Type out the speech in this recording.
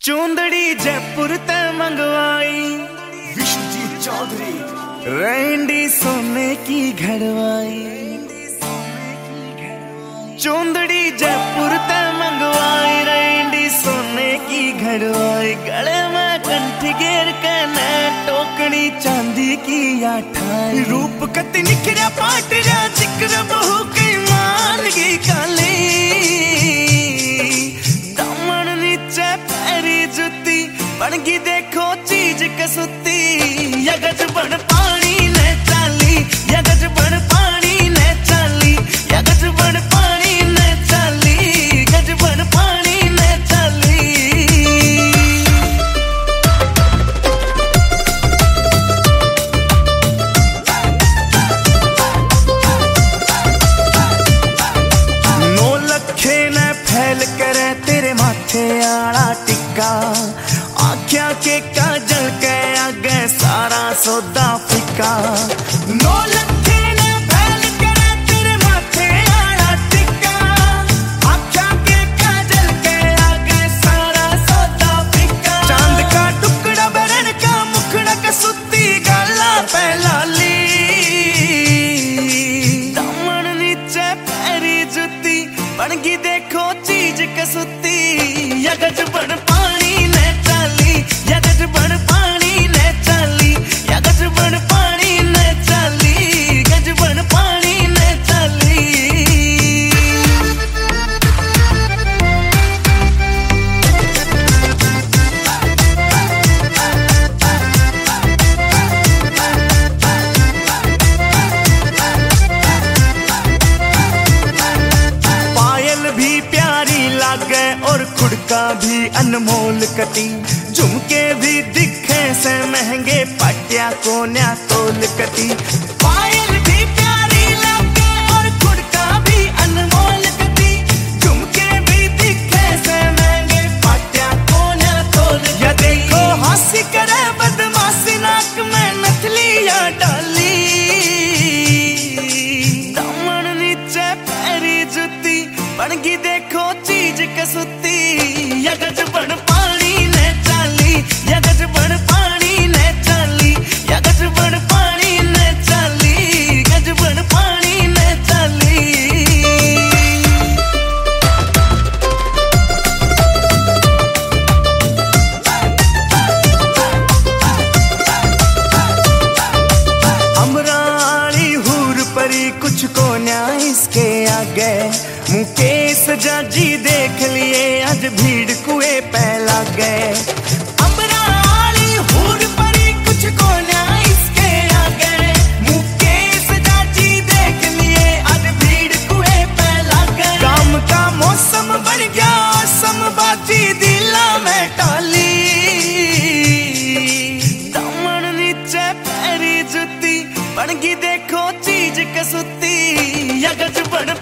चूंदड़ी जयपुर ते मंगवाई विश्वजीत चौधरी। रैंडी सोने की घड़वाई, चूंदड़ी जयपुर ते मंगवाई, रैंडी सोने की घड़वाई। गले में कंठी घेर के न टोकनी चांदी की आठाई। रूप कति निखरा पाट जा जिक्र बहु की मान की काली। दामन नीचे पैरी जुती बनगी देखो चीज कसुती। यगज बन पानी ने चाली, यगज बन पानी ने चाली, यगज बन पानी ने चाली, गज बन पानी ने चाली। नौ लखे ने फैल करे तेरे माथे आला टिक्का। आख्या के काजल के आगे सारा सौदा फिका। नौ लखे ने फैल करे तेरे माथे आला टिक्का। आख्या के काजल के आगे सारा सौदा फिका। चांद का टुकड़ा बरन का मुखड़ा कसुती गाला पहलाली। दामन नीचे पैरी जुती बनगी देखो चीज कसुती। यगज बन पानी ने चाली, यगज बन पानी ने चाली, यगज बन पानी ने चाली, गज बन पानी ने चाली। पायल भी प्यारी लागे और खुड़का भी अनमोल कटी। झुमके भी दिखे से महंगे पटिया को न्या तोल कटी। पायल भी प्यारी लागे और खुड़का भी अनमोल कटी। झुमके भी दिखे से महंगे पटिया को न्या तोल। या देखो हंसी करे बदमाशी नाक में नथलिया डाली। दामन नीचे पैरी जुती बनगी देखो चीज कसुती। यगज बन पानी ने चाली, यगज बन पानी ने चाली, यगज बन पानी ने चाली, गज बन पानी ने चाली। अमराली हूर परी कुछ को न्याय इसके आगे। मुकेश जाजी देख लिए आज भीड़ कुएं पे लागे। अमराली हूर परी कुछ को न्याय इसके आगे। मुकेश जाजी देख लिए आज भीड़ कुएं पे लागे। काम का मौसम बढ़ गया समबाजी दिला में टाली। दामन नीचे पैरी जुती बनगी देखो चीज कसुती। यगज बन